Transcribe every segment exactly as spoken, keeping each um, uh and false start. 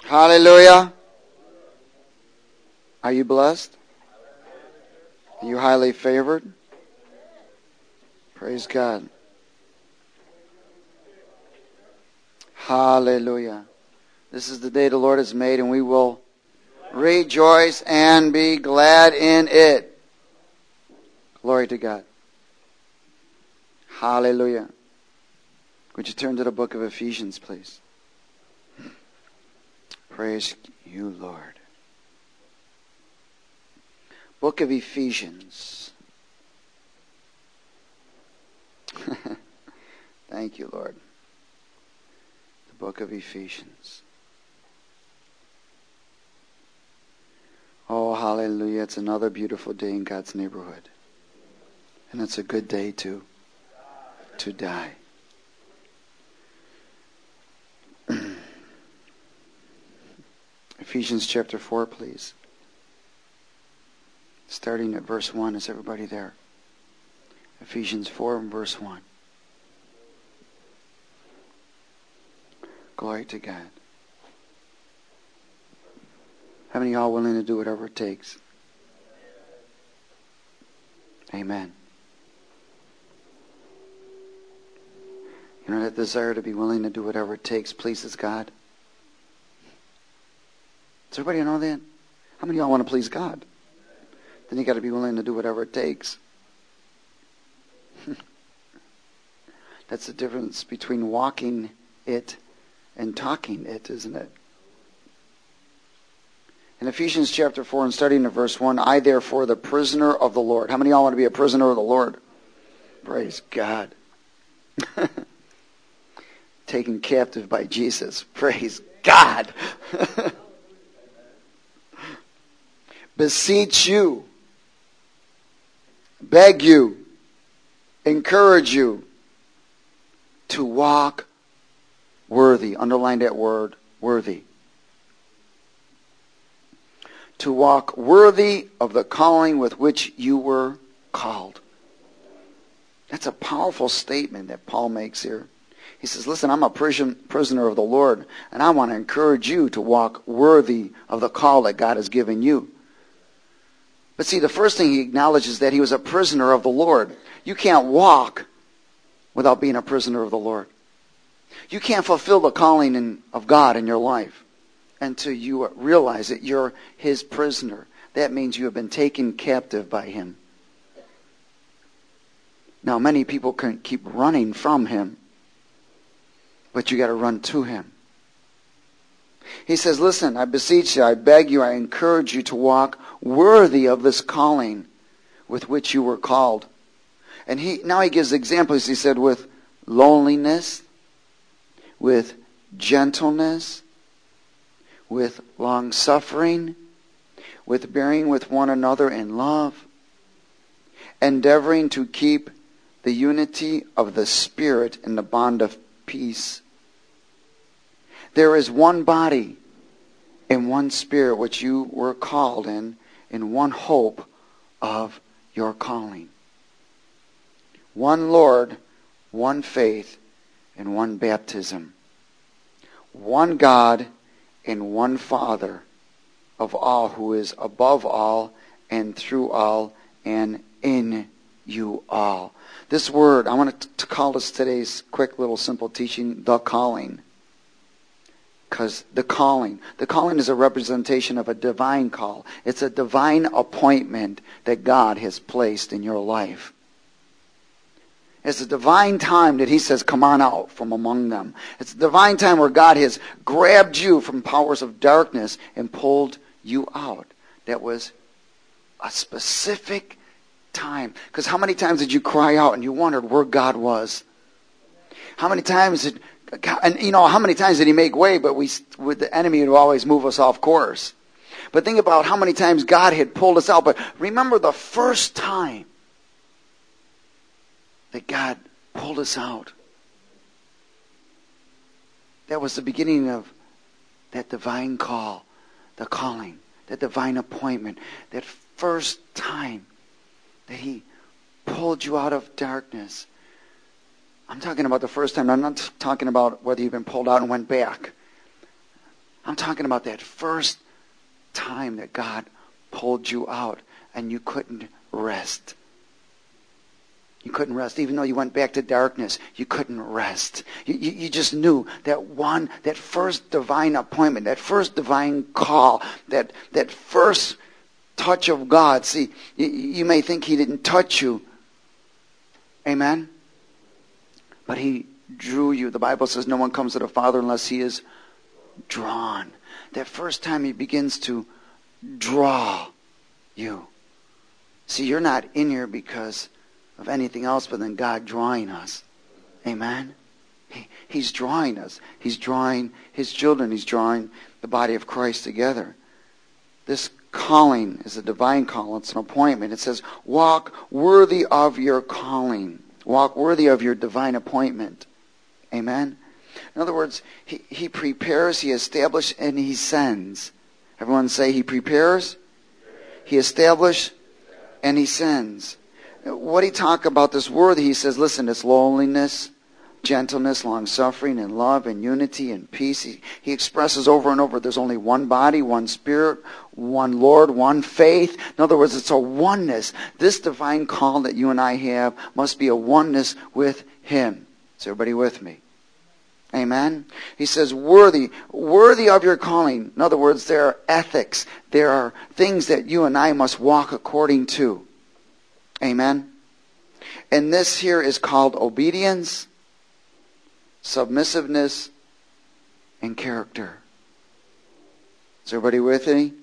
Hallelujah. Are you blessed? Are you highly favored? Praise God. Hallelujah. This is the day the Lord has made, and we will rejoice and be glad in it. Glory to God. Hallelujah. Would you turn to the book of Ephesians, please? Praise you, Lord. Book of Ephesians. Thank you, Lord. The book of Ephesians. Oh, hallelujah. It's another beautiful day in God's neighborhood. And it's a good day to, to die. Ephesians chapter four, please. Starting at verse one. Is everybody there? Ephesians four and verse one. Glory to God. How many of y'all willing to do whatever it takes? Amen. You know, that desire to be willing to do whatever it takes pleases God. Does everybody know that? How many of y'all want to please God? Then you got to be willing to do whatever it takes. That's the difference between walking it and talking it, isn't it? In Ephesians chapter four and starting at verse one, I therefore, the prisoner of the Lord. How many of y'all want to be a prisoner of the Lord? Praise God. Taken captive by Jesus. Praise God. Beseech you, beg you, encourage you to walk worthy. Underline that word, worthy. To walk worthy of the calling with which you were called. That's a powerful statement that Paul makes here. He says, listen, I'm a prison, prisoner of the Lord, and I want to encourage you to walk worthy of the call that God has given you. But see, the first thing he acknowledges is that he was a prisoner of the Lord. You can't walk without being a prisoner of the Lord. You can't fulfill the calling in, of God in your life until you realize that you're his prisoner. That means you have been taken captive by him. Now, many people can keep running from him, but you got to run to him. He says, listen, I beseech you, I beg you, I encourage you to walk worthy of this calling with which you were called. And he now he gives examples. He said, with loneliness, with gentleness, with long-suffering, with bearing with one another in love, endeavoring to keep the unity of the Spirit in the bond of peace. There is one body and one Spirit which you were called in, in one hope of your calling. One Lord, one faith, and one baptism. One God and one Father of all, who is above all and through all and in you all. This word, I want to call this today's quick little simple teaching, the calling. Because the calling, the calling is a representation of a divine call. It's a divine appointment that God has placed in your life. It's a divine time that he says, come on out from among them. It's a divine time where God has grabbed you from powers of darkness and pulled you out. That was a specific time. Because how many times did you cry out and you wondered where God was? How many times did God, and you know, how many times did he make way, but we, with the enemy would always move us off course. But think about how many times God had pulled us out. But remember the first time that God pulled us out. That was the beginning of that divine call, the calling, that divine appointment, that first time that he pulled you out of darkness. I'm talking about the first time. I'm not talking about whether you've been pulled out and went back. I'm talking about that first time that God pulled you out and you couldn't rest. You couldn't rest. Even though you went back to darkness, you couldn't rest. You, you, you just knew that one, that first divine appointment, that first divine call, that, that first touch of God. See, you, you may think He didn't touch you. Amen? But He drew you. The Bible says no one comes to the Father unless He is drawn. That first time He begins to draw you. See, you're not in here because of anything else but than God drawing us. Amen? He, he's drawing us. He's drawing His children. He's drawing the body of Christ together. This calling is a divine call. It's an appointment. It says, walk worthy of your calling. Walk worthy of your divine appointment. Amen? In other words, He, he prepares, He establishes, and He sends. Everyone say, He prepares, He establishes, and He sends. What He talk about this worthy, He says, listen, it's lowliness, gentleness, long-suffering, and love, and unity, and peace. He, he expresses over and over, there's only one body, one Spirit, one Lord, one faith. In other words, it's a oneness. This divine call that you and I have must be a oneness with Him. Is everybody with me? Amen? He says, worthy, worthy of your calling. In other words, there are ethics. There are things that you and I must walk according to. Amen? And this here is called obedience, submissiveness, and character. Is everybody with me? Amen.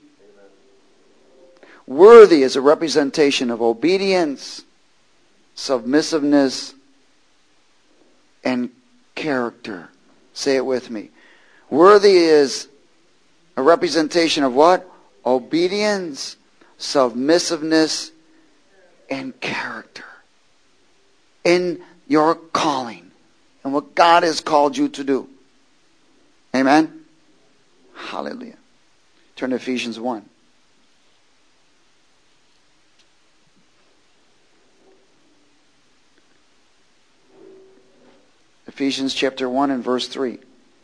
Worthy is a representation of obedience, submissiveness, and character. Say it with me. Worthy is a representation of what? Obedience, submissiveness, and character. In your calling. And what God has called you to do. Amen? Hallelujah. Turn to Ephesians one. Ephesians chapter one and verse three.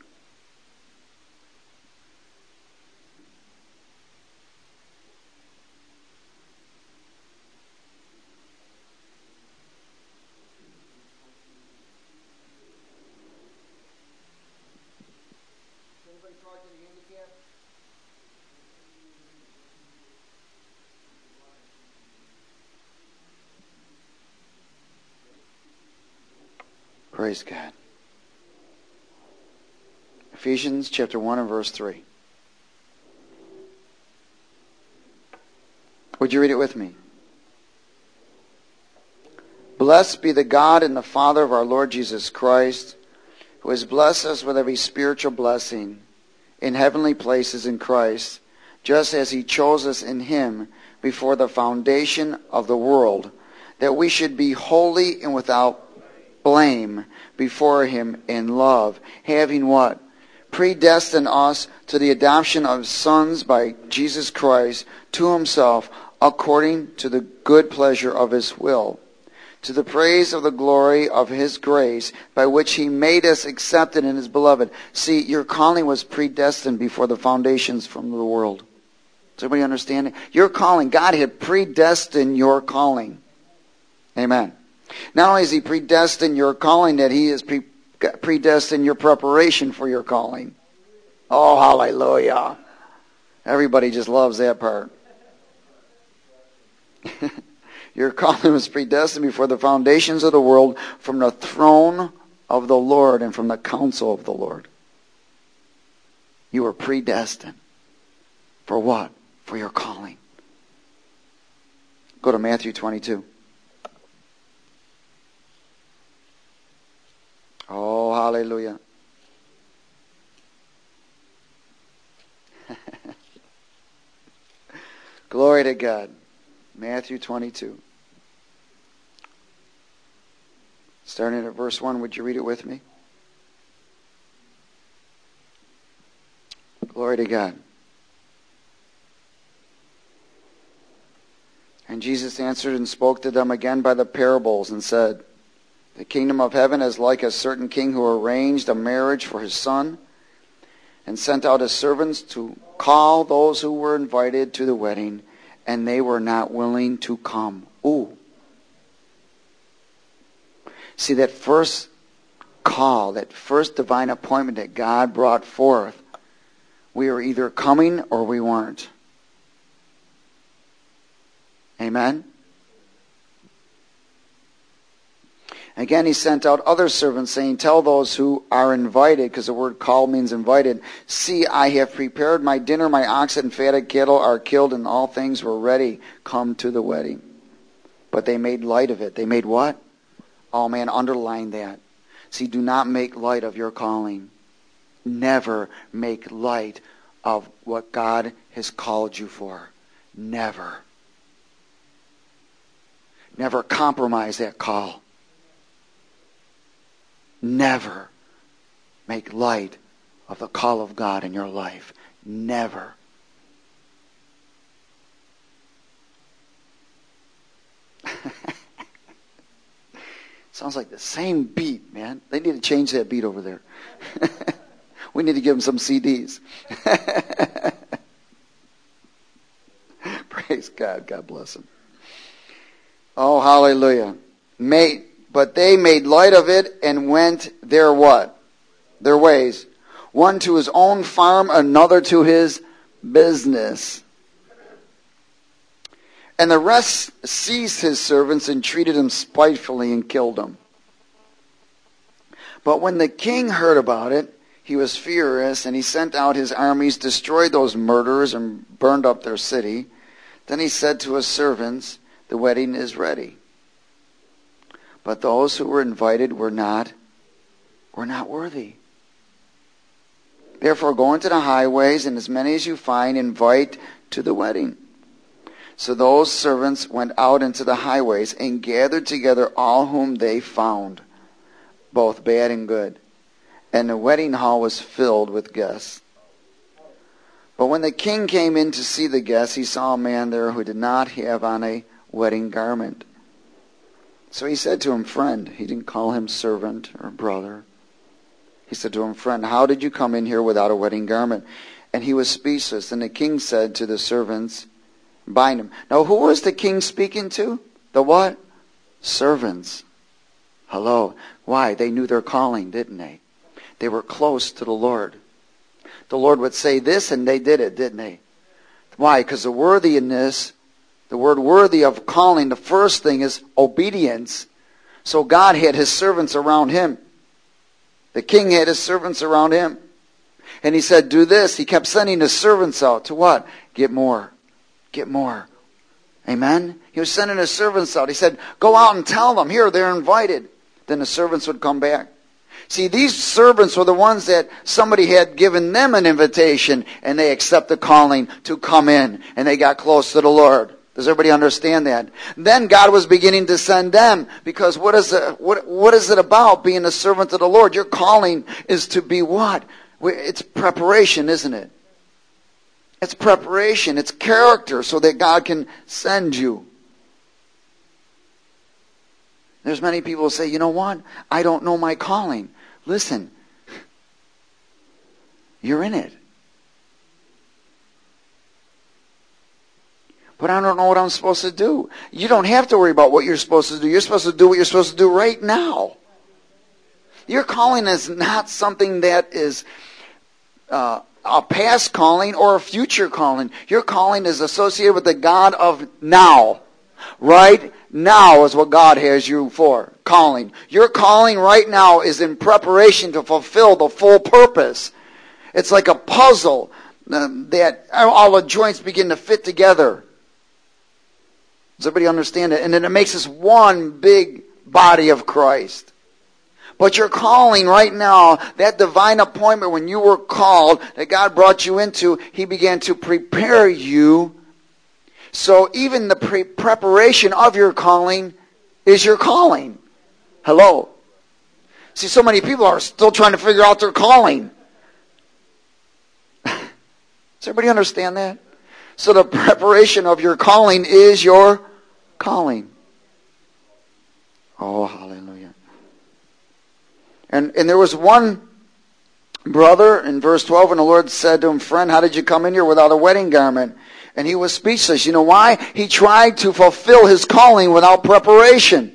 Praise God. Ephesians chapter one and verse three. Would you read it with me? Blessed be the God and the Father of our Lord Jesus Christ, who has blessed us with every spiritual blessing in heavenly places in Christ, just as He chose us in Him before the foundation of the world, that we should be holy and without blame before Him in love, having what? Predestined us to the adoption of sons by Jesus Christ to Himself, according to the good pleasure of His will, to the praise of the glory of His grace, by which He made us accepted in His beloved. See, your calling was predestined before the foundations from the world. Does everybody understand it? Your calling, God had predestined your calling. Amen. Not only is He predestined your calling, that He is pre- predestined your preparation for your calling. Oh, hallelujah. Everybody just loves that part. Your calling was predestined before the foundations of the world, from the throne of the Lord and from the counsel of the Lord. You were predestined. For what? For your calling. Go to Matthew twenty-two. Oh, hallelujah. Glory to God. Matthew twenty-two. Starting at verse one, would you read it with me? Glory to God. And Jesus answered and spoke to them again by the parables and said, the kingdom of heaven is like a certain king who arranged a marriage for his son and sent out his servants to call those who were invited to the wedding, and they were not willing to come. Ooh. See, that first call, that first divine appointment that God brought forth, we were either coming or we weren't. Amen? Again, he sent out other servants, saying, tell those who are invited, because the word call means invited, see, I have prepared my dinner, my oxen and fatted cattle are killed, and all things were ready. Come to the wedding. But they made light of it. They made what? Oh man, underline that. See, do not make light of your calling. Never make light of what God has called you for. Never. Never compromise that call. Never make light of the call of God in your life. Never. Sounds like the same beat, man. They need to change that beat over there. We need to give them some C Ds. Praise God. God bless them. Oh, hallelujah. Made, but they made light of it and went their what? Their ways. One to his own farm, another to his business. And the rest seized his servants and treated them spitefully and killed them. But when the king heard about it, he was furious, and he sent out his armies, destroyed those murderers, and burned up their city. Then he said to his servants, the wedding is ready. But those who were invited were not, were not worthy. Therefore go into the highways, and as many as you find, invite to the wedding. So those servants went out into the highways and gathered together all whom they found, both bad and good. And the wedding hall was filled with guests. But when the king came in to see the guests, he saw a man there who did not have on a wedding garment. So he said to him, friend, he didn't call him servant or brother. He said to him, friend, how did you come in here without a wedding garment? And he was speechless. And the king said to the servants, bind him. Now who was the king speaking to? The what? Servants. Hello. Why? They knew their calling, didn't they? They were close to the Lord. The Lord would say this and they did it, didn't they? Why? Because the worthiness, the word worthy of calling, the first thing is obedience. So God had his servants around him. The king had his servants around him. And he said, do this. He kept sending his servants out to what? Get more. Get more. Amen? He was sending his servants out. He said, go out and tell them. Here, they're invited. Then the servants would come back. See, these servants were the ones that somebody had given them an invitation, and they accepted the calling to come in, and they got close to the Lord. Does everybody understand that? Then God was beginning to send them, because what is it, what, what is it about being a servant of the Lord? Your calling is to be what? It's preparation, isn't it? It's preparation. It's character so that God can send you. There's many people who say, you know what? I don't know my calling. Listen, you're in it. But I don't know what I'm supposed to do. You don't have to worry about what you're supposed to do. You're supposed to do what you're supposed to do right now. Your calling is not something that is uh, a past calling or a future calling. Your calling is associated with the God of now. Right now is what God has you for. Calling. Your calling right now is in preparation to fulfill the full purpose. It's like a puzzle uh, that all the joints begin to fit together. Does everybody understand it? And then it makes us one big body of Christ. But your calling right now, that divine appointment when you were called, that God brought you into, He began to prepare you. So even the pre- preparation of your calling is your calling. Hello. See, so many people are still trying to figure out their calling. Does everybody understand that? So the preparation of your calling is your calling. Oh, hallelujah. And and there was one brother, in verse twelve, and the Lord said to him, friend, how did you come in here without a wedding garment? And he was speechless. You know why? He tried to fulfill his calling without preparation.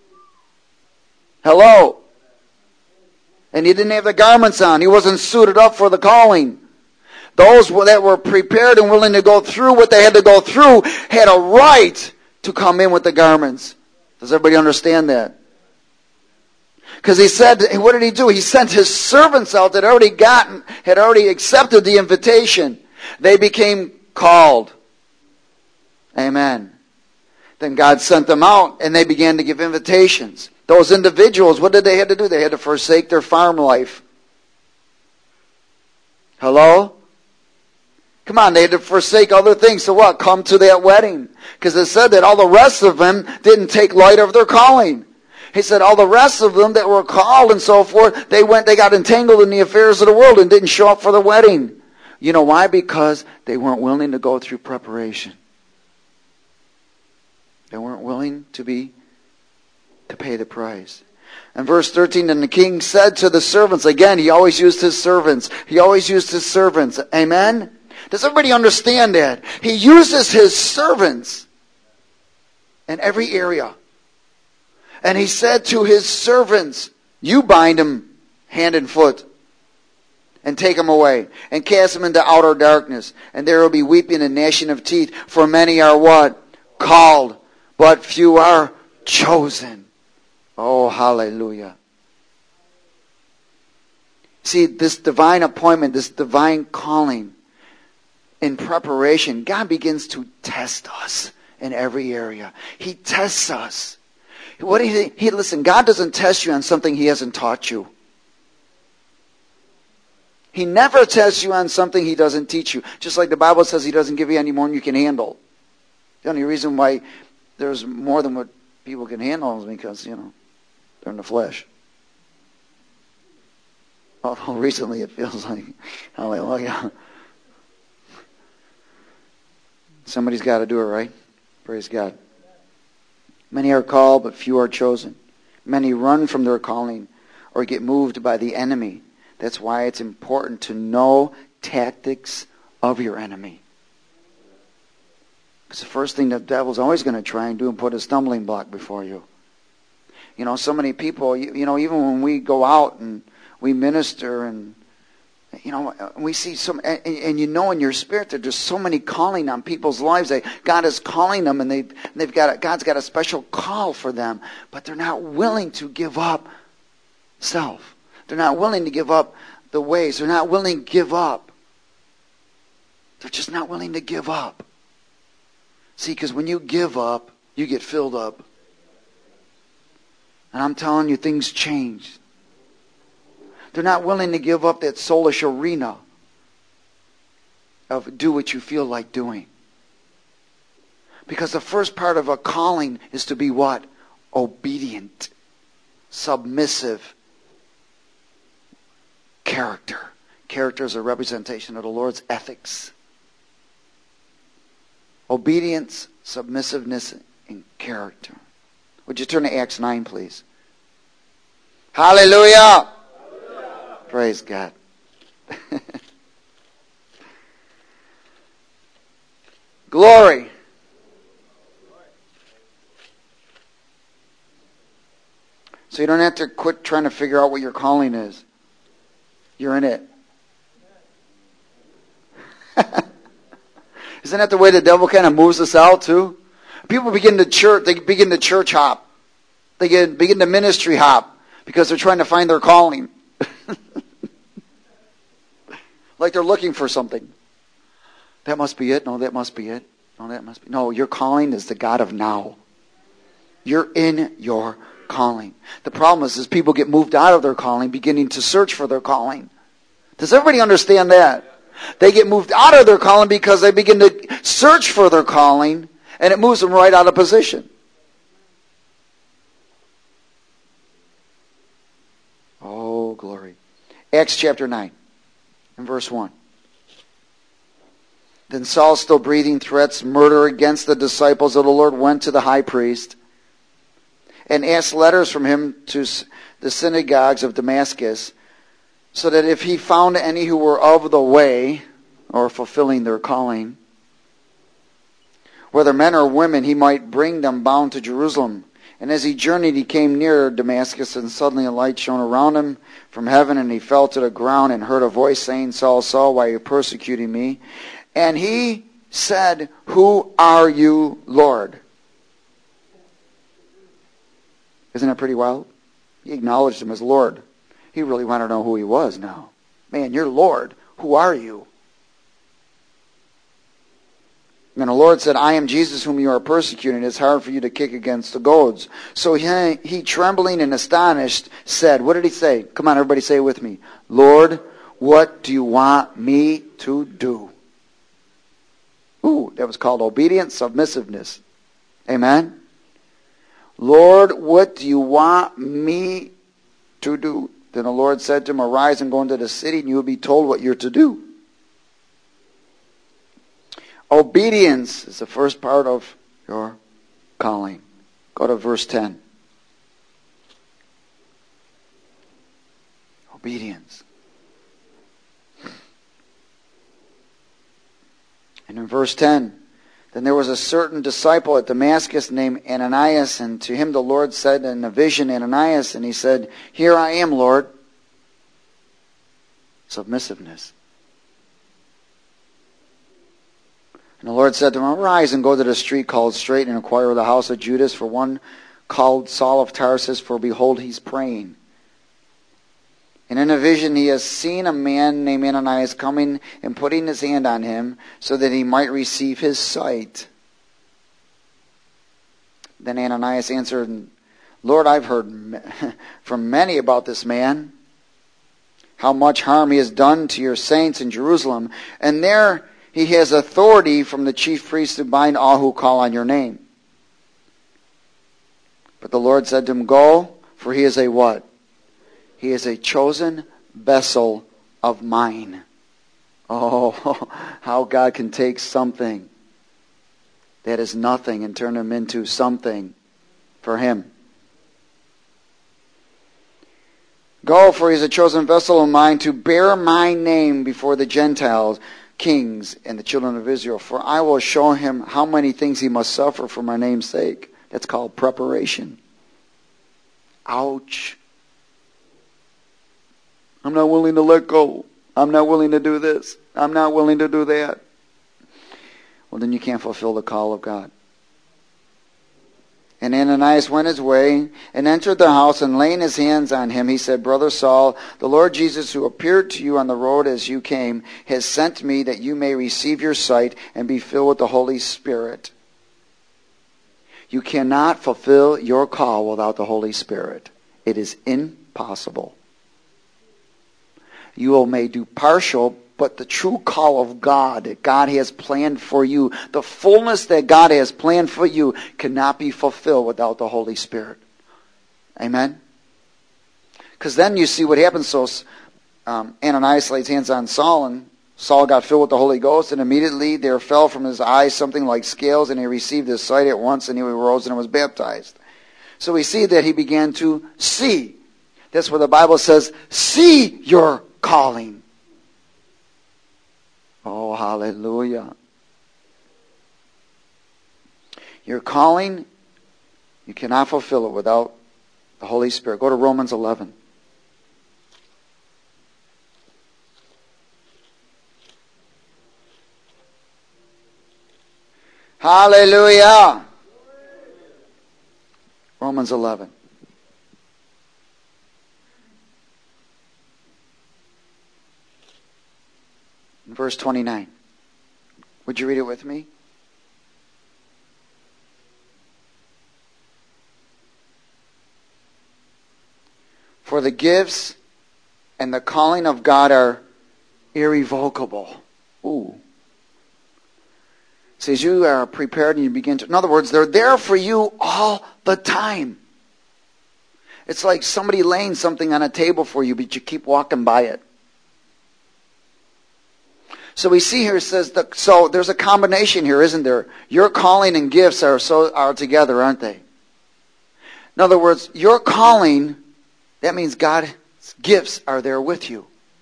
Hello? And he didn't have the garments on. He wasn't suited up for the calling. Those that were prepared and willing to go through what they had to go through had a right to come in with the garments. Does everybody understand that? Because he said, what did he do? He sent his servants out that already gotten, had already accepted the invitation. They became called. Amen. Then God sent them out and they began to give invitations. Those individuals, what did they have to do? They had to forsake their farm life. Hello? Come on, they had to forsake other things. So what? Come to that wedding. Because it said that all the rest of them didn't take light of their calling. He said all the rest of them that were called and so forth, they went, they got entangled in the affairs of the world and didn't show up for the wedding. You know why? Because they weren't willing to go through preparation. They weren't willing to be, to pay the price. And verse thirteen, and the king said to the servants, again, he always used his servants. He always used his servants. Amen? Does everybody understand that? He uses his servants in every area. And he said to his servants, you bind him hand and foot and take him away and cast him into outer darkness. And there will be weeping and gnashing of teeth, for many are what? Called, but few are chosen. Oh, hallelujah. See, this divine appointment, this divine calling, in preparation, God begins to test us in every area. He tests us. What do you think? He, listen, God doesn't test you on something He hasn't taught you. He never tests you on something He doesn't teach you. Just like the Bible says He doesn't give you any more than you can handle. The only reason why there's more than what people can handle is because, you know, they're in the flesh. Although recently it feels like, hallelujah. Somebody's got to do it, right? Praise God. Many are called, but few are chosen. Many run from their calling or get moved by the enemy. That's why it's important to know tactics of your enemy. Because the first thing the devil's always going to try and do is put a stumbling block before you. You know, so many people, you, you know, even when we go out and we minister and, you know, we see some, and, and you know in your spirit that there's so many calling on people's lives. That God is calling them, and they've they've got a, God's got a special call for them, but they're not willing to give up self. They're not willing to give up the ways. They're not willing to give up. They're just not willing to give up. See, because when you give up, you get filled up, and I'm telling you, things change. They're not willing to give up that soulish arena of do what you feel like doing. Because the first part of a calling is to be what? Obedient, submissive character. Character is a representation of the Lord's ethics. Obedience, submissiveness, and character. Would you turn to Acts nine, please? Hallelujah! Praise God. Glory. So you don't have to quit trying to figure out what your calling is. You're in it. Isn't that the way the devil kind of moves us out too? People begin to church, they begin to church hop. They get, begin to ministry hop because they're trying to find their calling. Like they're looking for something. That must be it. No, that must be it. No, that must be. No, your calling is the God of now. You're in your calling. The problem is, is people get moved out of their calling, beginning to search for their calling. Does everybody understand that? They get moved out of their calling because they begin to search for their calling, and it moves them right out of position. Oh, glory. Acts chapter nine. In verse one. Then Saul, still breathing threats, murder against the disciples of the Lord, went to the high priest and asked letters from him to the synagogues of Damascus, so that if he found any who were of the way, or fulfilling their calling, whether men or women, he might bring them bound to Jerusalem. And as he journeyed, he came near Damascus, and suddenly a light shone around him from heaven, and he fell to the ground and heard a voice saying, Saul, Saul, why are you persecuting me? And he said, Who are you, Lord? Isn't that pretty wild? He acknowledged him as Lord. He really wanted to know who he was now. Man, you're Lord. Who are you? And the Lord said, I am Jesus whom you are persecuting. It's hard for you to kick against the goads. So he, he, trembling and astonished, said, what did he say? Come on, everybody say it with me. Lord, what do you want me to do? Ooh, that was called obedience, submissiveness. Amen? Lord, what do you want me to do? Then the Lord said to him, arise and go into the city, and you will be told what you're to do. Obedience is the first part of your calling. Go to verse ten. Obedience. And in verse ten, then there was a certain disciple at Damascus named Ananias, and to him the Lord said in a vision, Ananias, and he said, Here I am, Lord. Submissiveness. And the Lord said to him, arise and go to the street called Straight and inquire of the house of Judas for one called Saul of Tarsus, for behold, he's praying. And in a vision he has seen a man named Ananias coming and putting his hand on him so that he might receive his sight. Then Ananias answered, Lord, I've heard from many about this man, how much harm he has done to your saints in Jerusalem. And there he has authority from the chief priest to bind all who call on your name. But the Lord said to him, go, for he is a what? He is a chosen vessel of mine. Oh, how God can take something that is nothing and turn him into something for him. Go, for he is a chosen vessel of mine to bear my name before the Gentiles, kings, and the children of Israel. For I will show him how many things he must suffer for my name's sake. That's called preparation. Ouch. I'm not willing to let go. I'm not willing to do this. I'm not willing to do that. Well, then you can't fulfill the call of God. And Ananias went his way and entered the house, and laying his hands on him, he said, Brother Saul, the Lord Jesus, who appeared to you on the road as you came, has sent me that you may receive your sight and be filled with the Holy Spirit. You cannot fulfill your call without the Holy Spirit. It is impossible. You may do partial, but the true call of God that God has planned for you, the fullness that God has planned for you, cannot be fulfilled without the Holy Spirit. Amen? Because then you see what happens. So um, Ananias laid hands on Saul, and Saul got filled with the Holy Ghost, and immediately there fell from his eyes something like scales, and he received his sight at once, and he arose and was baptized. So we see that he began to see. That's where the Bible says, see your calling. Oh, hallelujah. Your calling, you cannot fulfill it without the Holy Spirit. Go to Romans eleven. Hallelujah. Romans eleven. Verse twenty-nine. Would you read it with me? For the gifts and the calling of God are irrevocable. Ooh. It says you are prepared and you begin to... In other words, they're there for you all the time. It's like somebody laying something on a table for you, but you keep walking by it. So we see here, it says, that, so there's a combination here, isn't there? Your calling and gifts are so are together, aren't they? In other words, your calling, that means God's gifts are there with you.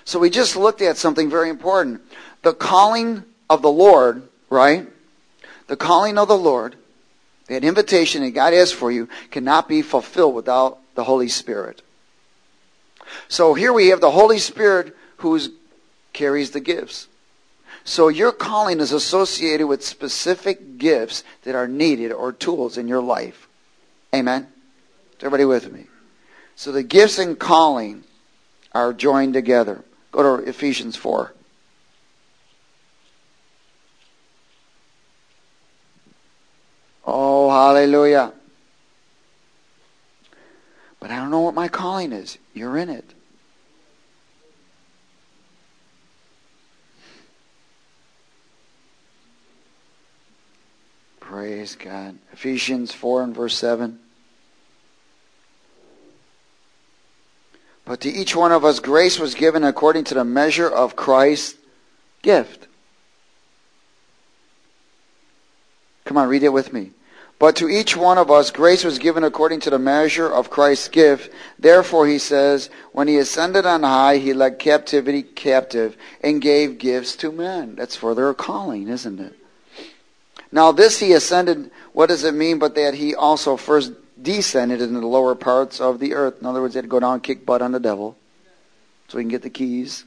So we just looked at something very important. The calling of the Lord, right? The calling of the Lord, that invitation that God has for you, cannot be fulfilled without the Holy Spirit. So here we have the Holy Spirit who carries the gifts. So your calling is associated with specific gifts that are needed or tools in your life. Amen? Is everybody with me? So the gifts and calling are joined together. Go to Ephesians four. Oh, hallelujah. But I don't know what my calling is. You're in it. Praise God. Ephesians four and verse seven. But to each one of us grace was given according to the measure of Christ's gift. Come on, read it with me. But to each one of us grace was given according to the measure of Christ's gift. Therefore, he says, when he ascended on high, he led captivity captive and gave gifts to men. That's for their calling, isn't it? Now this he ascended, what does it mean but that he also first descended into the lower parts of the earth? In other words, he had to go down and kick butt on the devil so he can get the keys.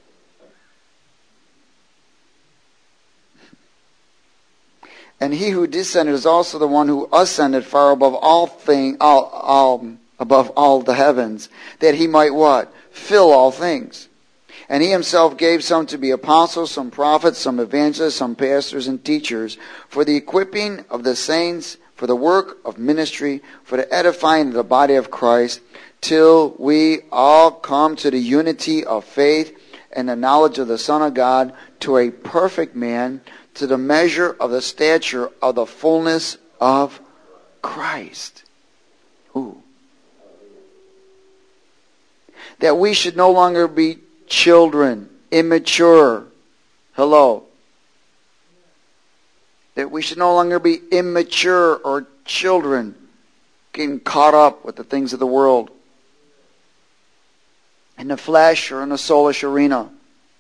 And he who descended is also the one who ascended far above all thing, all, all above all the heavens, that he might what? Fill all things. And he himself gave some to be apostles, some prophets, some evangelists, some pastors and teachers, for the equipping of the saints, for the work of ministry, for the edifying of the body of Christ, till we all come to the unity of faith and the knowledge of the Son of God, to a perfect man, to the measure of the stature of the fullness of Christ. Ooh. That we should no longer be children, immature. Hello. That we should no longer be immature or children, getting caught up with the things of the world, in the flesh or in the soulish arena.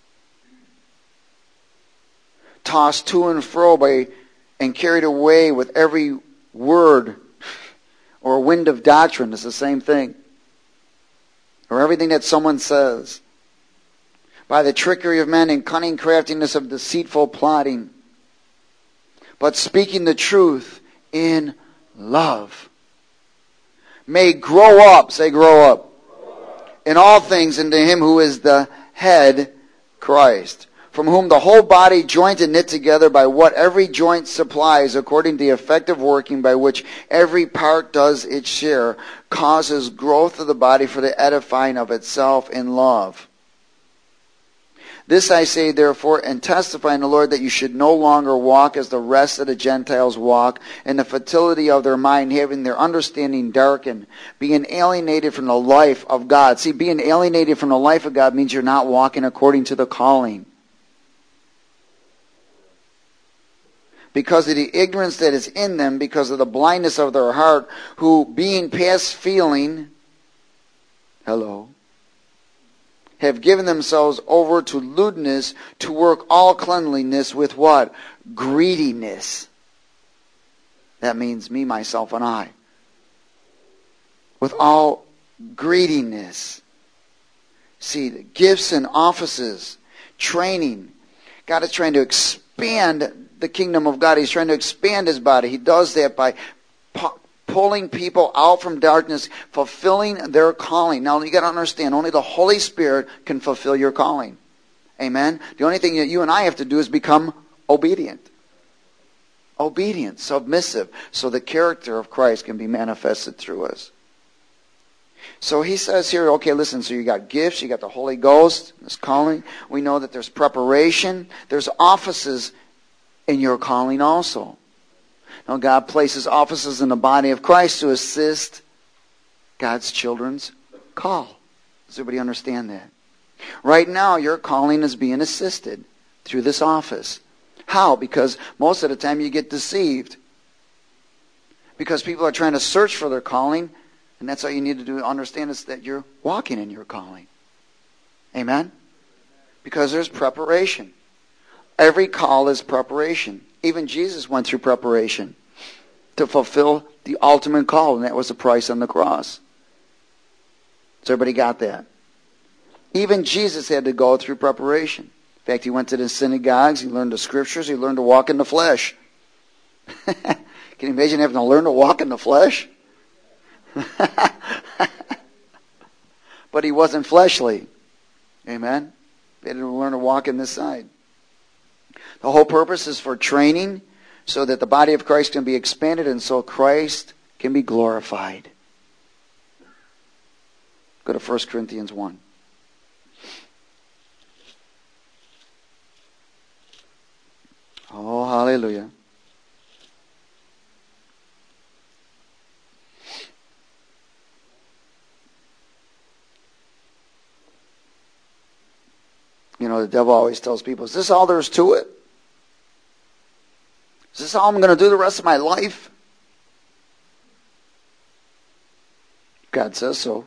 Tossed to and fro by and carried away with every word or wind of doctrine. It's the same thing. Or everything that someone says. By the trickery of men and cunning craftiness of deceitful plotting. But speaking the truth in love. May grow up, say grow up, in all things into him who is the head, Christ. From whom the whole body, joined and knit together by what every joint supplies, according to the effective working by which every part does its share, causes growth of the body for the edifying of itself in love. This I say, therefore, and testify in the Lord, that you should no longer walk as the rest of the Gentiles walk, in the futility of their mind, having their understanding darkened, being alienated from the life of God. See, being alienated from the life of God means you're not walking according to the calling. Because of the ignorance that is in them, because of the blindness of their heart, who being past feeling, hello, have given themselves over to lewdness, to work all cleanliness with what? Greediness. That means me, myself, and I. With all greediness. See, the gifts and offices, training. God is trying to expand the kingdom of God. He's trying to expand his body. He does that by pu- pulling people out from darkness, fulfilling their calling. Now you got to understand, only the Holy Spirit can fulfill your calling. Amen? The only thing that you and I have to do is become obedient. Obedient, submissive, so the character of Christ can be manifested through us. So he says here, okay, listen, so you got gifts, you got the Holy Ghost, this calling. We know that there's preparation. There's offices in your calling also. Now God places offices in the body of Christ to assist God's children's call. Does everybody understand that? Right now your calling is being assisted through this office. How? Because most of the time you get deceived. Because people are trying to search for their calling, and that's all you need to do to understand is that you're walking in your calling. Amen? Because there's preparation. Every call is preparation. Even Jesus went through preparation to fulfill the ultimate call, and that was the price on the cross. So everybody got that? Even Jesus had to go through preparation. In fact, he went to the synagogues, he learned the scriptures, he learned to walk in the flesh. Can you imagine having to learn to walk in the flesh? But he wasn't fleshly. Amen? He had to learn to walk in this side. The whole purpose is for training so that the body of Christ can be expanded and so Christ can be glorified. Go to First Corinthians one. Oh, hallelujah. You know, the devil always tells people, is this all there is to it? Is this all I'm going to do the rest of my life? God says so.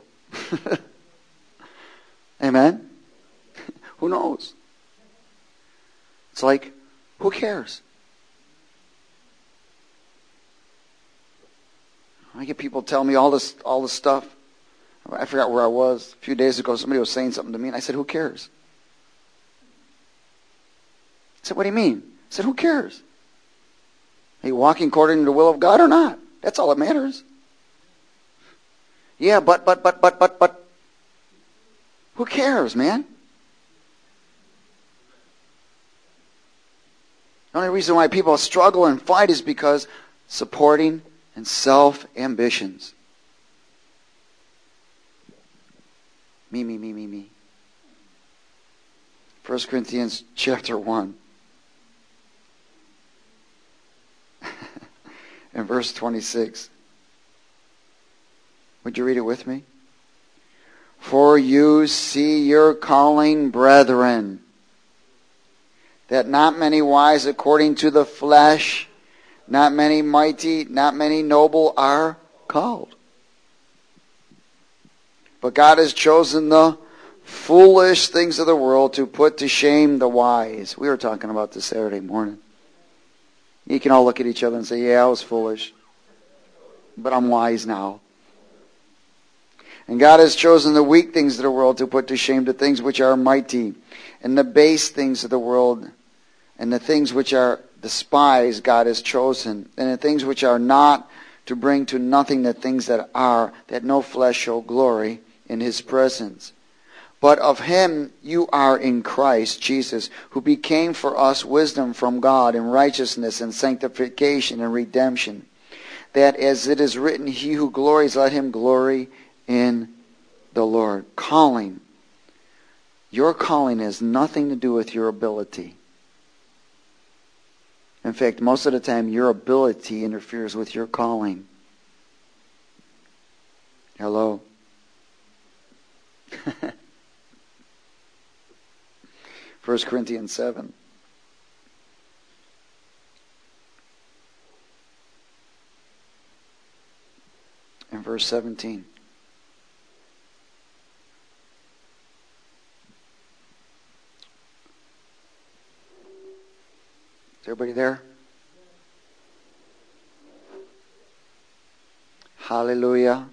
Amen? Who knows? It's like, who cares? I get people tell me all this all this stuff. I forgot where I was. A few days ago, somebody was saying something to me, and I said, who cares? I said, what do you mean? I said, who cares? Are you walking according to the will of God or not? That's all that matters. Yeah, but, but, but, but, but, but. Who cares, man? The only reason why people struggle and fight is because supporting and self-ambitions. Me, me, me, me, me. First Corinthians chapter one. In verse twenty-six. Would you read it with me? For you see your calling, brethren, that not many wise according to the flesh, not many mighty, not many noble are called. But God has chosen the foolish things of the world to put to shame the wise. We were talking about this Saturday morning. You can all look at each other and say, yeah, I was foolish, but I'm wise now. And God has chosen the weak things of the world to put to shame the things which are mighty, and the base things of the world, and the things which are despised God has chosen, and the things which are not, to bring to nothing the things that are, that no flesh shall glory in his presence. But of him you are in Christ Jesus, who became for us wisdom from God, and righteousness, and sanctification, and redemption. That as it is written, he who glories, let him glory in the Lord. Calling. Your calling has nothing to do with your ability. In fact, most of the time, your ability interferes with your calling. Hello? First Corinthians seven. And verse seventeen. Is everybody there? Hallelujah.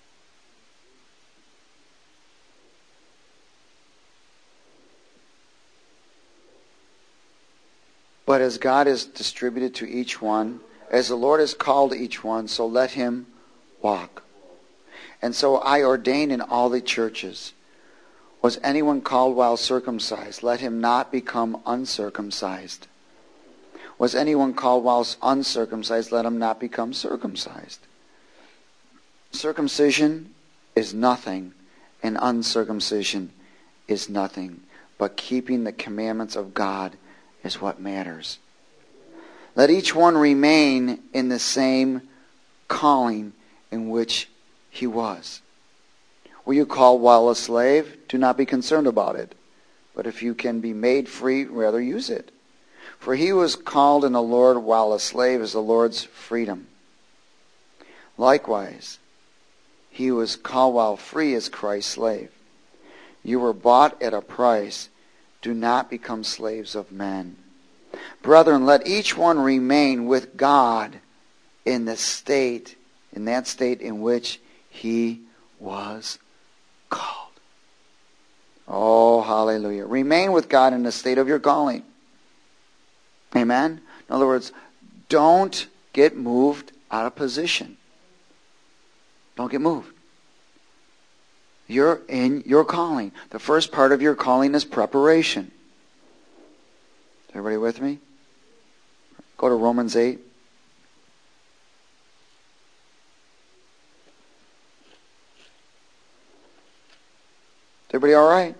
But as God is distributed to each one, as the Lord has called each one, so let him walk. And so I ordain in all the churches, was anyone called while circumcised? Let him not become uncircumcised. Was anyone called whilst uncircumcised? Let him not become circumcised. Circumcision is nothing, and uncircumcision is nothing, but keeping the commandments of God is what matters. Let each one remain in the same calling in which he was. Were you called while a slave? Do not be concerned about it. But if you can be made free, rather use it. For he was called in the Lord while a slave is the Lord's freedom. Likewise, he was called while free is Christ's slave. You were bought at a price. Do not become slaves of men. Brethren, let each one remain with God in the state, in that state in which he was called. Oh, hallelujah. Remain with God in the state of your calling. Amen? In other words, don't get moved out of position. Don't get moved. You're in your calling. The first part of your calling is preparation. Everybody with me? Go to Romans eight. Everybody all right?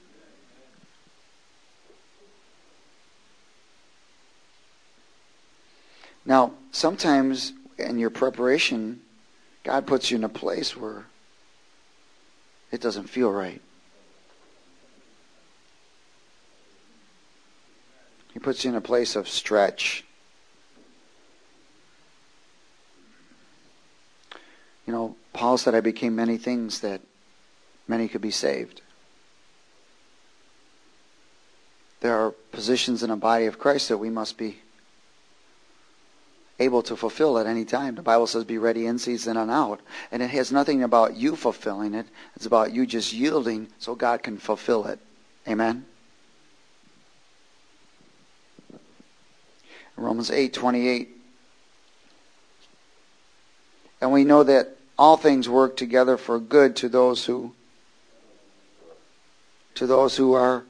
Now, sometimes in your preparation, God puts you in a place where it doesn't feel right. He puts you in a place of stretch. You know, Paul said, I became many things that many could be saved. There are positions in the body of Christ that we must be able to fulfill at any time. The Bible says be ready in season and out. And it has nothing about you fulfilling it. It's about you just yielding so God can fulfill it. Amen? Romans eight twenty-eight. And we know that all things work together for good to those who to those who are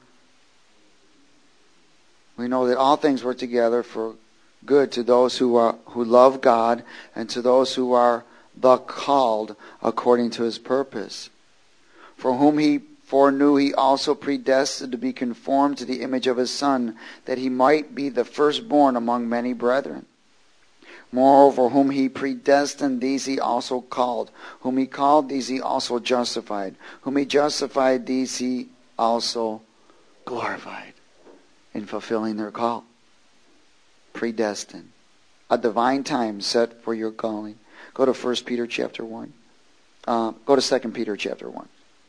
we know that all things work together for good to those who are who love God and to those who are the called according to his purpose. For whom he foreknew, he also predestined to be conformed to the image of his Son, that he might be the firstborn among many brethren. Moreover, whom he predestined, these he also called. Whom he called, these he also justified. Whom he justified, these he also glorified. In fulfilling their call. Predestined. A divine time set for your calling. Go to First Peter chapter one. Uh, go to Second Peter chapter one.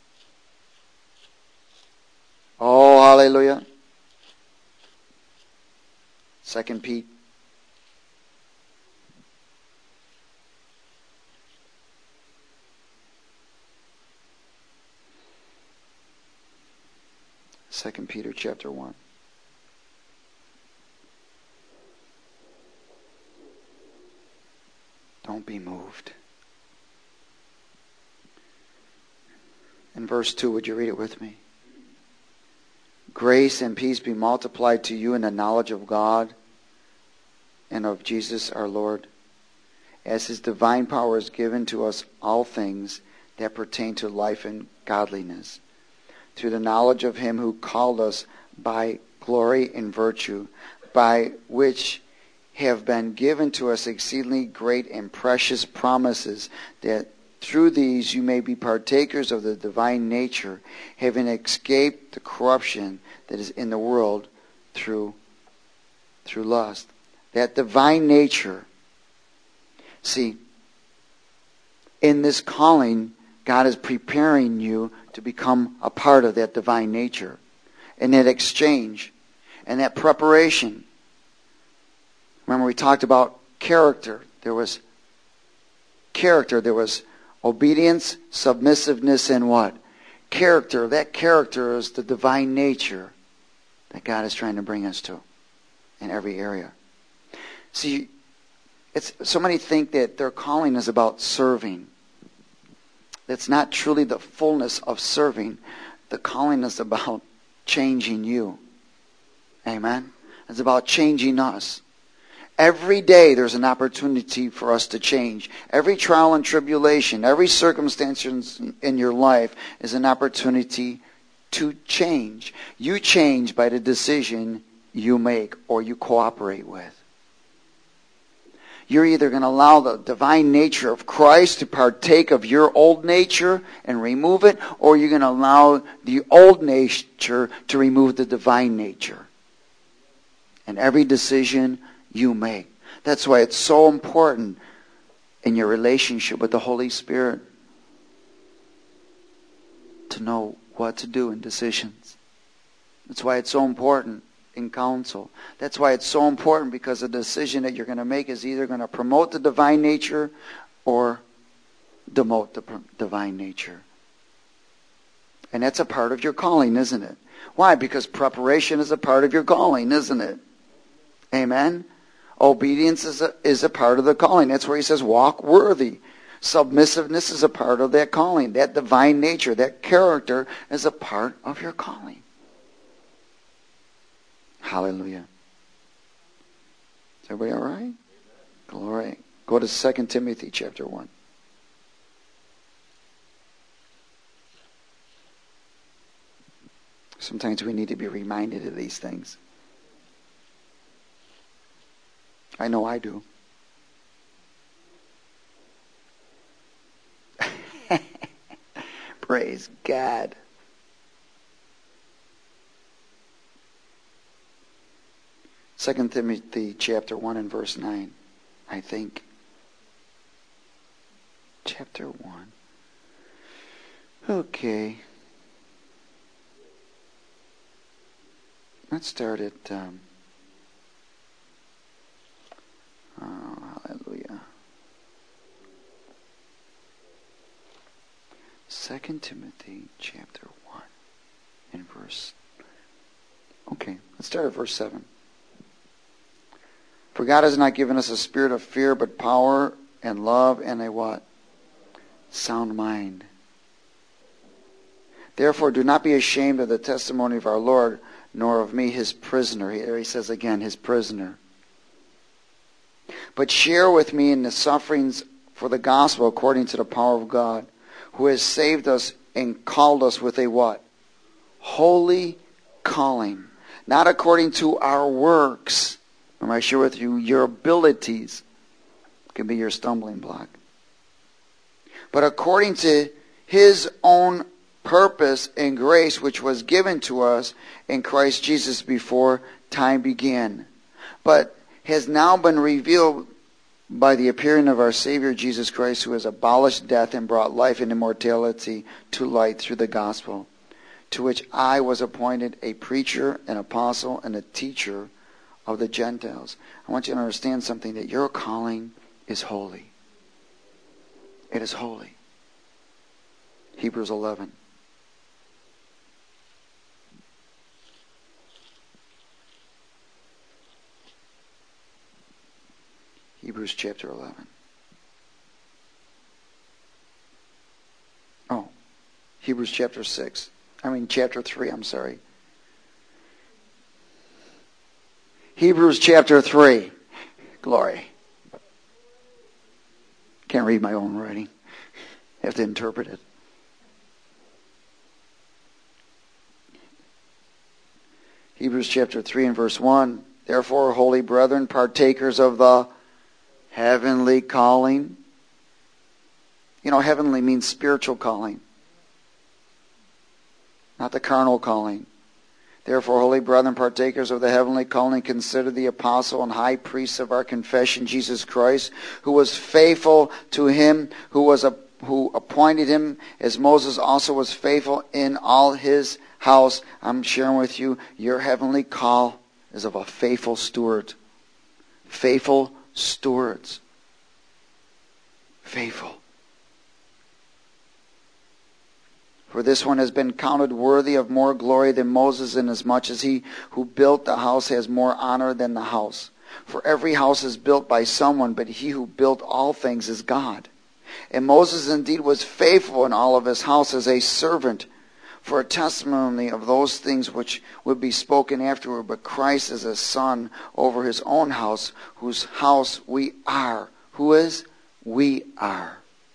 Oh, hallelujah. Second Pete. Second Peter chapter one. Don't be moved. In verse two, would you read it with me? Grace and peace be multiplied to you in the knowledge of God and of Jesus our Lord, as his divine power is given to us all things that pertain to life and godliness, through the knowledge of him who called us by glory and virtue, by which have been given to us exceedingly great and precious promises, that through these you may be partakers of the divine nature, having escaped the corruption that is in the world through, through lust. That divine nature. See, in this calling, God is preparing you to become a part of that divine nature. And that exchange. And that preparation. Remember, we talked about character. There was character. There was obedience, submissiveness, and what? Character. That character is the divine nature that God is trying to bring us to in every area. See, it's so many think that their calling is about serving. That's not truly the fullness of serving. The calling is about changing you. Amen? It's about changing us. Every day there's an opportunity for us to change. Every trial and tribulation, every circumstance in your life is an opportunity to change. You change by the decision you make or you cooperate with. You're either going to allow the divine nature of Christ to partake of your old nature and remove it, or you're going to allow the old nature to remove the divine nature. And every decision you make. That's why it's so important in your relationship with the Holy Spirit to know what to do in decisions. That's why it's so important in counsel. That's why it's so important, because the decision that you're going to make is either going to promote the divine nature or demote the divine nature. And that's a part of your calling, isn't it? Why? Because preparation is a part of your calling, isn't it? Amen? Obedience is a, is a part of the calling. That's where he says, walk worthy. Submissiveness is a part of that calling. That divine nature, that character is a part of your calling. Hallelujah. Is everybody all right? Glory. Go to Second Timothy chapter one. Sometimes we need to be reminded of these things. I know I do. Praise God. Second Timothy chapter one and verse nine, I think. Chapter one. Okay. Let's start at... Um, oh, hallelujah. Second Timothy chapter one and verse... Okay, let's start at verse seven. For God has not given us a spirit of fear, but power and love and a what? Sound mind. Therefore, do not be ashamed of the testimony of our Lord, nor of me, his prisoner. Here he says again, his prisoner. But share with me in the sufferings for the gospel according to the power of God, who has saved us and called us with a what? Holy calling. Not according to our works. Remember, I share with you, your abilities can be your stumbling block. But according to his own purpose and grace, which was given to us in Christ Jesus before time began, but has now been revealed by the appearing of our Savior Jesus Christ, who has abolished death and brought life and immortality to light through the gospel, to which I was appointed a preacher, an apostle, and a teacher of the Gentiles. I want you to understand something, that your calling is holy. It is holy. Hebrews eleven. Hebrews chapter eleven. Oh, Hebrews chapter six. I mean chapter three, I'm sorry. Hebrews chapter three. Glory. Can't read my own writing. I have to interpret it. Hebrews chapter three and verse one. Therefore, holy brethren, partakers of the heavenly calling. You know, heavenly means spiritual calling, not the carnal calling. Therefore, holy brethren, partakers of the heavenly calling, consider the apostle and high priest of our confession, Jesus Christ, who was faithful to him who was a, who appointed him, as Moses also was faithful in all his house. I'm sharing with you, your heavenly call is of a faithful steward. Faithful stewards. Faithful. For this one has been counted worthy of more glory than Moses, inasmuch as he who built the house has more honor than the house. For every house is built by someone, but he who built all things is God. And Moses indeed was faithful in all of his house as a servant, for a testimony of those things which would be spoken afterward. But Christ is a son over his own house, whose house we are. Who is? We are.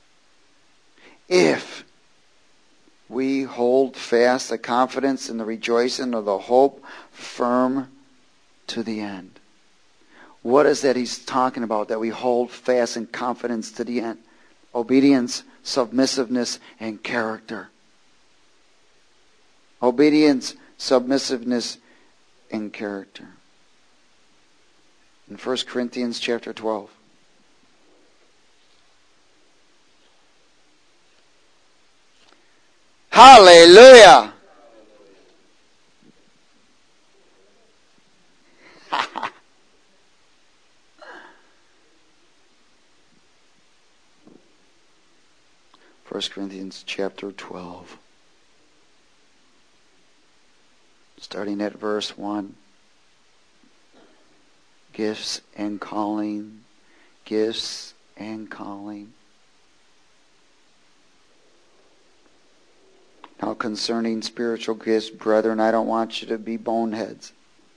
If we hold fast the confidence and the rejoicing of the hope firm to the end. What is that he's talking about? That we hold fast in confidence to the end. Obedience, submissiveness, and character. Obedience, submissiveness, and character. In First Corinthians chapter twelve. Hallelujah! First Corinthians chapter twelve. Starting at verse one. Gifts and calling. Gifts and calling. Now concerning spiritual gifts, brethren, I don't want you to be boneheads.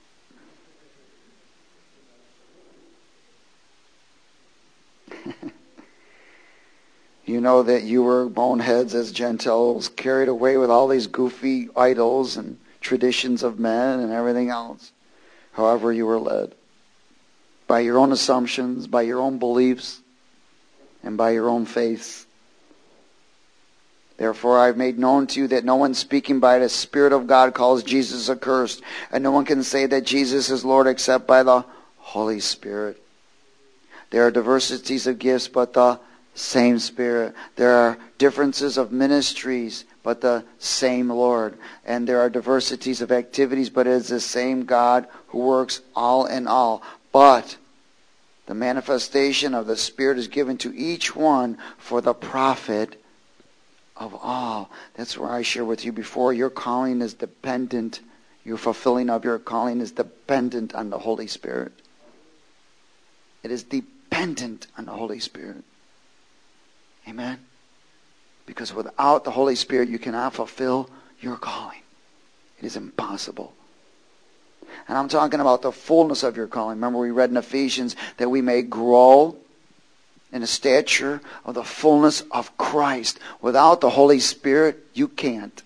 You know that you were boneheads as Gentiles, carried away with all these goofy idols and traditions of men and everything else. However you were led. By your own assumptions, by your own beliefs, and by your own faiths. Therefore I have made known to you that no one speaking by the Spirit of God calls Jesus accursed, and no one can say that Jesus is Lord except by the Holy Spirit. There are diversities of gifts, but the same Spirit. There are differences of ministries, but the same Lord. And there are diversities of activities, but it is the same God who works all in all. But the manifestation of the Spirit is given to each one for the profit of all. That's where I shared with you before. Your calling is dependent. Your fulfilling of your calling is dependent on the Holy Spirit. It is dependent on the Holy Spirit. Amen? Because without the Holy Spirit, you cannot fulfill your calling. It is impossible. And I'm talking about the fullness of your calling. Remember we read in Ephesians that we may grow in the stature of the fullness of Christ. Without the Holy Spirit, you can't.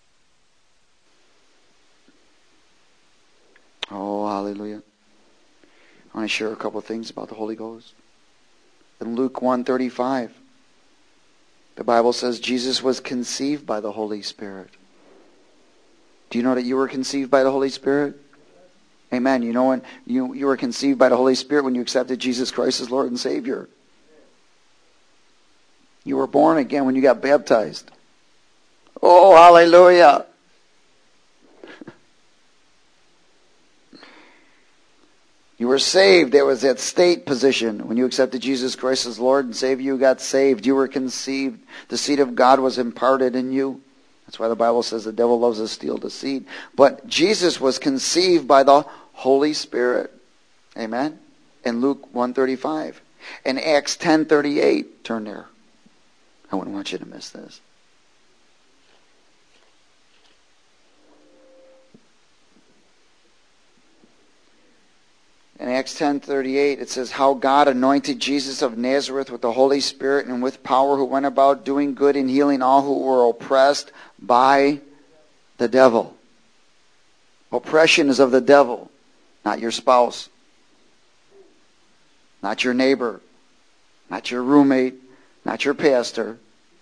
Oh, hallelujah. I want to share a couple of things about the Holy Ghost. In Luke one thirty-five, the Bible says Jesus was conceived by the Holy Spirit. Do you know that you were conceived by the Holy Spirit? Amen. You know when you, you were conceived by the Holy Spirit when you accepted Jesus Christ as Lord and Savior. You were born again when you got baptized. Oh, hallelujah. You were saved. There was that state position. When you accepted Jesus Christ as Lord and Savior, you got saved. You were conceived. The seed of God was imparted in you. That's why the Bible says the devil loves to steal the seed. But Jesus was conceived by the Holy Spirit. Amen? In Luke one thirty-five. In Acts ten thirty-eight. Turn there. I wouldn't want you to miss this. In Acts ten thirty-eight, it says, how God anointed Jesus of Nazareth with the Holy Spirit and with power, who went about doing good and healing all who were oppressed by the devil. Oppression is of the devil, not your spouse, not your neighbor, not your roommate, not your pastor.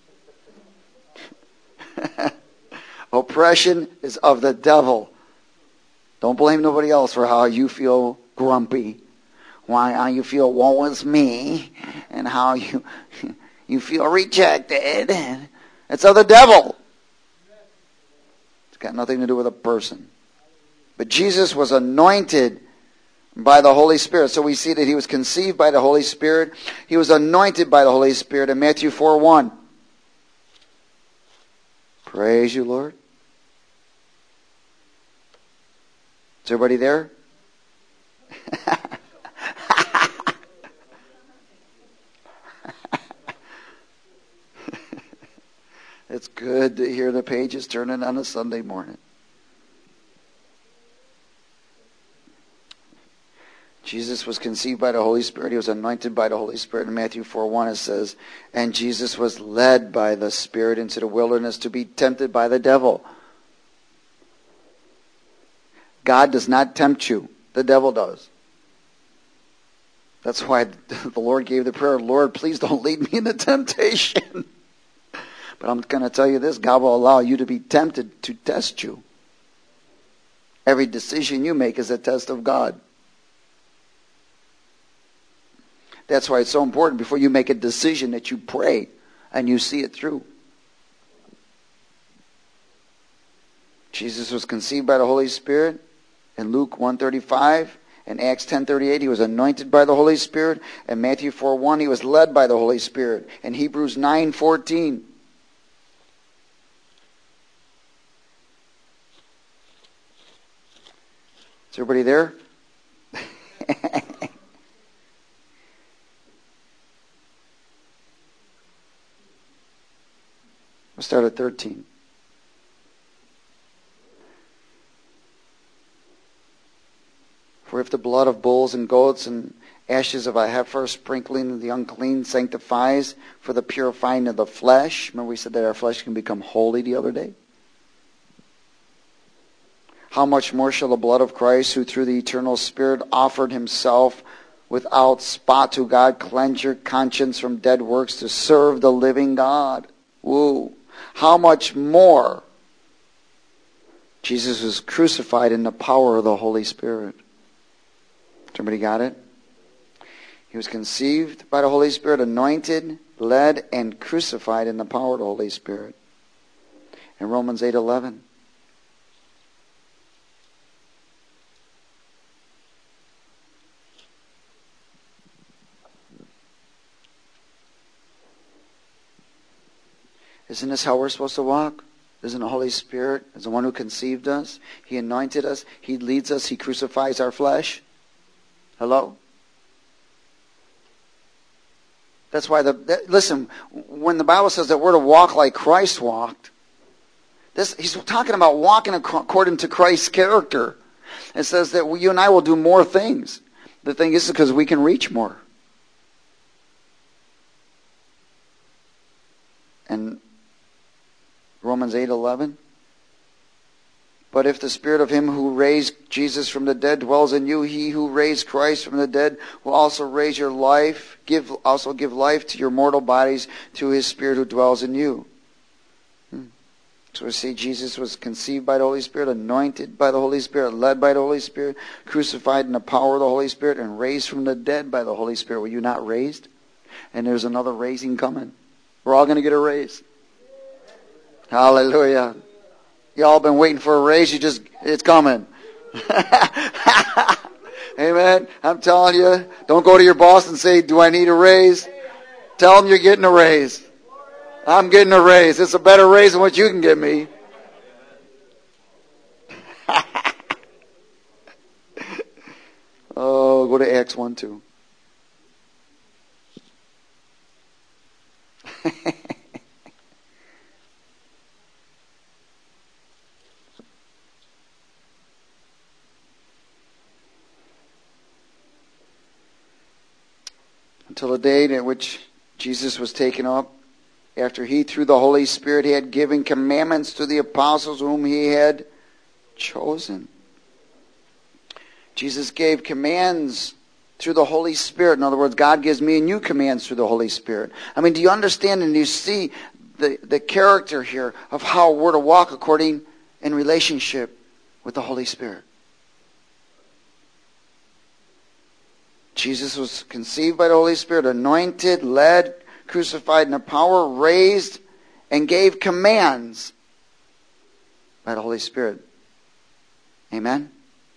Oppression is of the devil. Don't blame nobody else for how you feel grumpy, why how you feel woe is me, and how you you feel rejected. It's of the devil. It's got nothing to do with a person. But Jesus was anointed by the Holy Spirit. So we see that he was conceived by the Holy Spirit. He was anointed by the Holy Spirit in Matthew four one. Praise you, Lord. Is everybody there? It's good to hear the pages turning on a Sunday morning. Jesus was conceived by the Holy Spirit. He was anointed by the Holy Spirit. In Matthew four one it says, and Jesus was led by the Spirit into the wilderness to be tempted by the devil. God does not tempt you. The devil does. That's why the Lord gave the prayer, Lord, please don't lead me into temptation. But I'm going to tell you this, God will allow you to be tempted to test you. Every decision you make is a test of God. That's why it's so important before you make a decision that you pray and you see it through. Jesus was conceived by the Holy Spirit in Luke one thirty-five. In Acts ten thirty-eight, he was anointed by the Holy Spirit. In Matthew four one, he was led by the Holy Spirit. In Hebrews nine fourteen, Is everybody there? We'll start at thirteen. For if the blood of bulls and goats and ashes of a heifer sprinkling of the unclean sanctifies for the purifying of the flesh. Remember we said that our flesh can become holy the other day? How much more shall the blood of Christ, who through the eternal Spirit offered himself without spot to God, cleanse your conscience from dead works to serve the living God? Woo. How much more Jesus was crucified in the power of the Holy Spirit. Everybody got it? He was conceived by the Holy Spirit, anointed, led, and crucified in the power of the Holy Spirit. In Romans eight eleven. Isn't this how we're supposed to walk? Isn't the Holy Spirit is the one who conceived us? He anointed us. He leads us. He crucifies our flesh. Hello? That's why the that, listen, when the Bible says that we're to walk like Christ walked, this he's talking about walking according to Christ's character. It says that we, you and I will do more things. The thing is because we can reach more. And Romans eight eleven. But if the Spirit of him who raised Jesus from the dead dwells in you, he who raised Christ from the dead will also raise your life, give also give life to your mortal bodies through his Spirit who dwells in you. Hmm. So we see Jesus was conceived by the Holy Spirit, anointed by the Holy Spirit, led by the Holy Spirit, crucified in the power of the Holy Spirit, and raised from the dead by the Holy Spirit. Were you not raised? And there's another raising coming. We're all going to get a raise. Hallelujah. Y'all been waiting for a raise. You just, it's coming. Amen. I'm telling you, don't go to your boss and say, do I need a raise? Tell them you're getting a raise. I'm getting a raise. It's a better raise than what you can give me. Oh, go to Acts one two. Until the day in which Jesus was taken up, after he, through the Holy Spirit, had given commandments to the apostles whom he had chosen. Jesus gave commands through the Holy Spirit. In other words, God gives me and you commands through the Holy Spirit. I mean, do you understand and do you see the, the character here of how we're to walk according in relationship with the Holy Spirit? Jesus was conceived by the Holy Spirit, anointed, led, crucified in the power, raised, and gave commands by the Holy Spirit. Amen?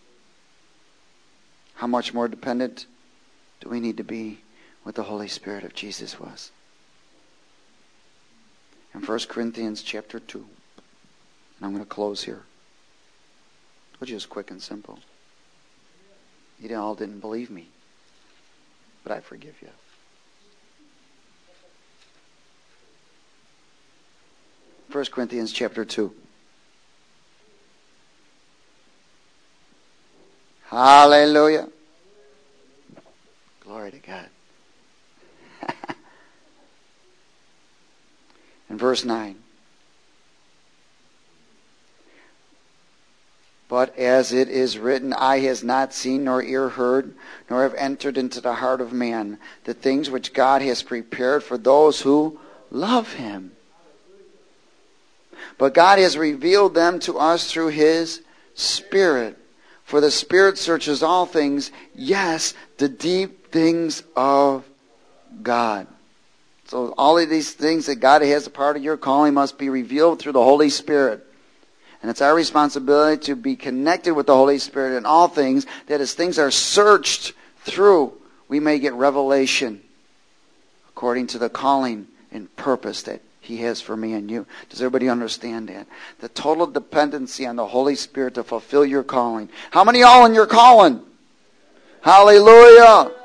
How much more dependent do we need to be with the Holy Spirit if Jesus was? In First Corinthians chapter two, and I'm going to close here. Which is quick and simple. You all didn't believe me. But I forgive you. First Corinthians chapter two. Hallelujah. Glory to God. In verse nine. But as it is written, eye has not seen, nor ear heard, nor have entered into the heart of man the things which God has prepared for those who love him. But God has revealed them to us through his Spirit. For the Spirit searches all things, yes, the deep things of God. So all of these things that God has a part of your calling must be revealed through the Holy Spirit. And it's our responsibility to be connected with the Holy Spirit in all things, that as things are searched through, we may get revelation according to the calling and purpose that He has for me and you. Does everybody understand that? The total dependency on the Holy Spirit to fulfill your calling. How many all in your calling? Hallelujah!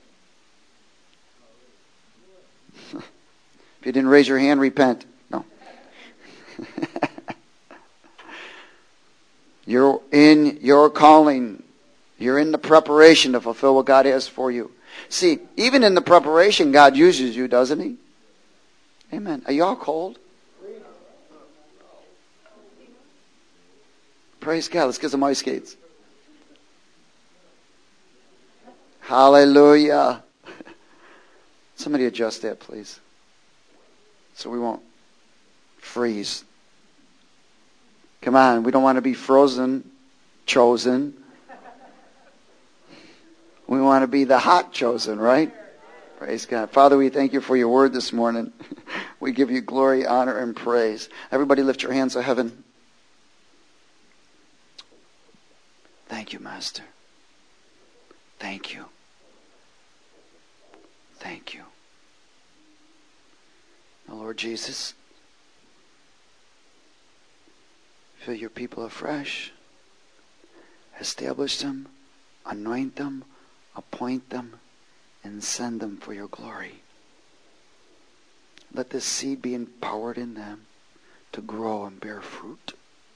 If you didn't raise your hand, repent. No. You're in your calling. You're in the preparation to fulfill what God has for you. See, even in the preparation, God uses you, doesn't He? Amen. Are y'all cold? Praise God. Let's get some ice skates. Hallelujah. Somebody adjust that, please. So we won't freeze. Come on. We don't want to be frozen, chosen. We want to be the hot chosen, right? Praise God. Father, we thank you for your word this morning. We give you glory, honor, and praise. Everybody lift your hands to heaven. Thank you, Master. Thank you. Thank you. Now, Lord Jesus, fill your people afresh. Establish them, anoint them, appoint them, and send them for your glory. Let this seed be empowered in them to grow and bear fruit.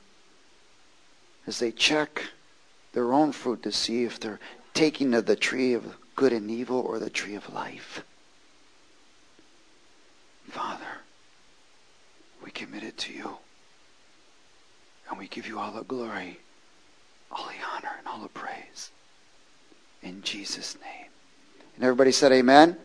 As they check their own fruit to see if they're taking of the tree of good and evil or the tree of life. Father, we commit it to you. And we give you all the glory, all the honor, and all the praise. In Jesus' name. And everybody said amen.